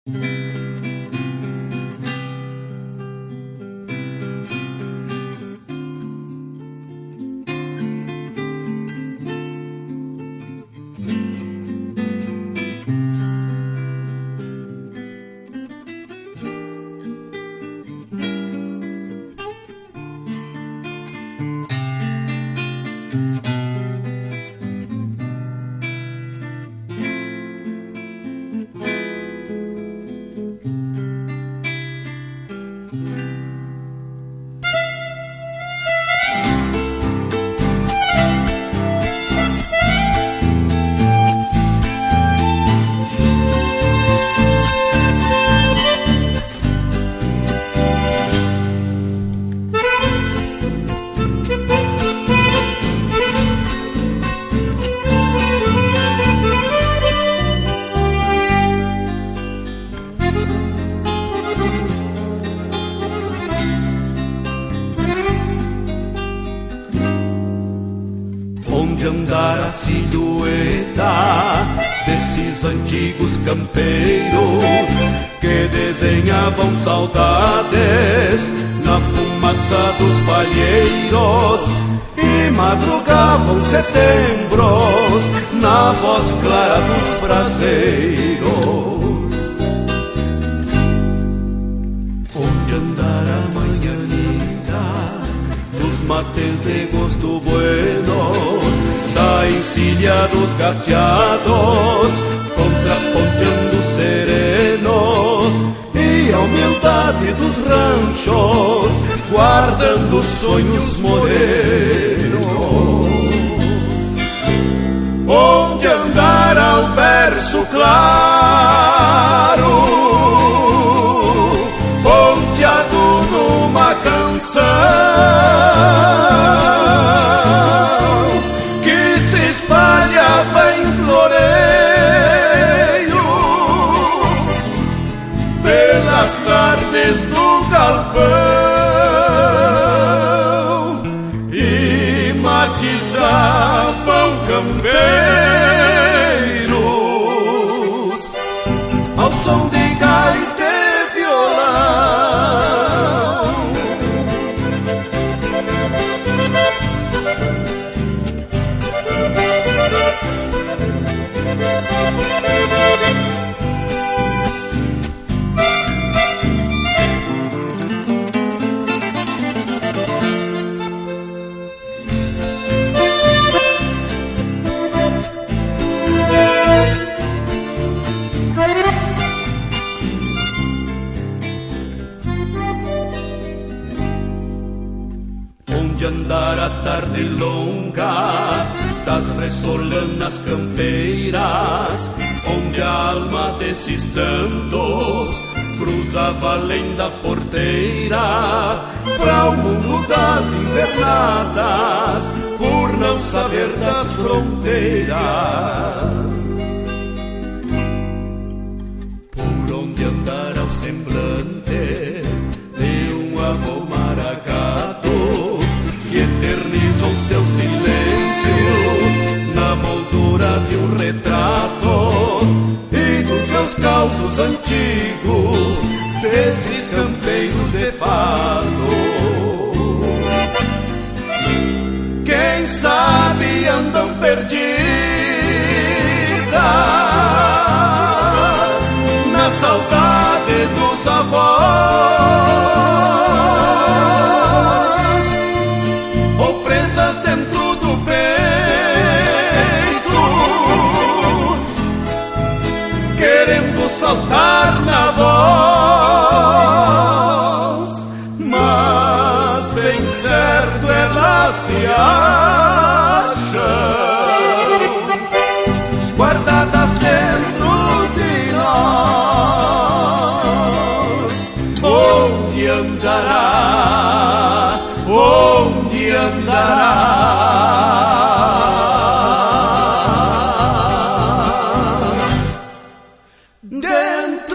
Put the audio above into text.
Onde andar a silhueta desses antigos campeiros que desenhavam saudades na fumaça dos palheiros e madrugavam setembros na voz clara dos braseiros. Onde andar a manhanita dos mates de gosto bueno, da encilha dos gateados, contraponteando sereno, e a humildade dos ranchos, guardando sonhos morenos. Onde andar ao verso claro, ponteado numa canção que se espalhava em floreios pelas tardes do galpão e matizavam campeiros ao som de gaita e violão. Onde andar a tarde longa das ressolanas campeiras, onde a alma desses tantos cruzava além da porteira para o mundo das invernadas, por não saber das fronteiras. Por onde andar ao semblante de um avô maragado que eternizou seu silêncio na moldura de um retrato, e dos seus causos antigos desses campeiros de fado. Quem sabe andam perdidas na saudade dos avós, ou presas dentro do peito, querendo saltar na voz, mas bem certo elas se acham guardadas dentro de nós. Onde andará? Onde andará? Dentro